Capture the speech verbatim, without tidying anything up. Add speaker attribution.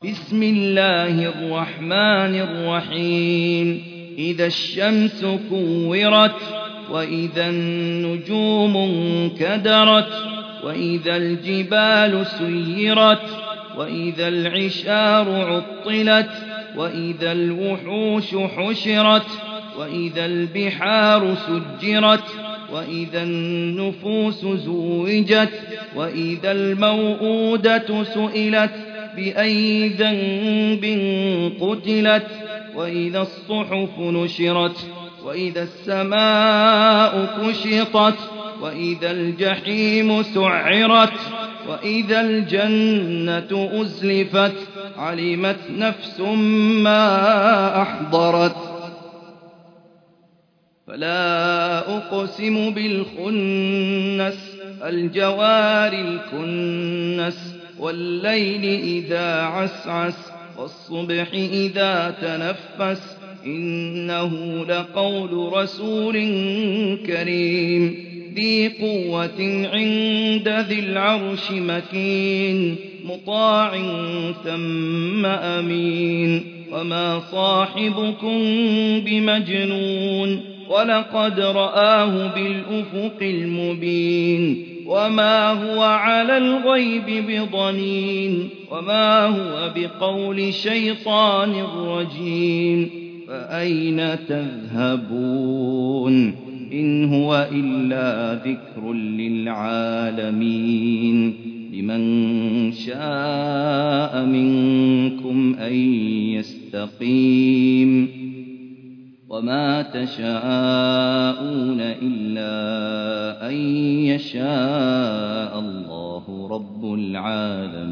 Speaker 1: بسم الله الرحمن الرحيم إذا الشمس كورت وإذا النجوم انكدرت وإذا الجبال سيرت وإذا العشار عطلت وإذا الوحوش حشرت وإذا البحار سجرت وإذا النفوس زوجت وإذا الموءودة سئلت بأي ذنب قتلت وإذا الصحف نشرت وإذا السماء كشطت وإذا الجحيم سعرت وإذا الجنة أزلفت علمت نفس ما أحضرت فلا أقسم بالخنس الجوار الكنس والليل إذا عسعس والصبح إذا تنفس إنه لقول رسول كريم ذي قوة عند ذي العرش مكين مطاع ثم أمين وما صاحبكم بمجنون ولقد رآه بالأفق المبين وما هو على الغيب بضنين وما هو بقول شيطان رجيم فأين تذهبون إن هو إلا ذكر للعالمين لمن شاء منكم أن يستقيم وما تشاءون إلا أن يشاء الله رب العالمين.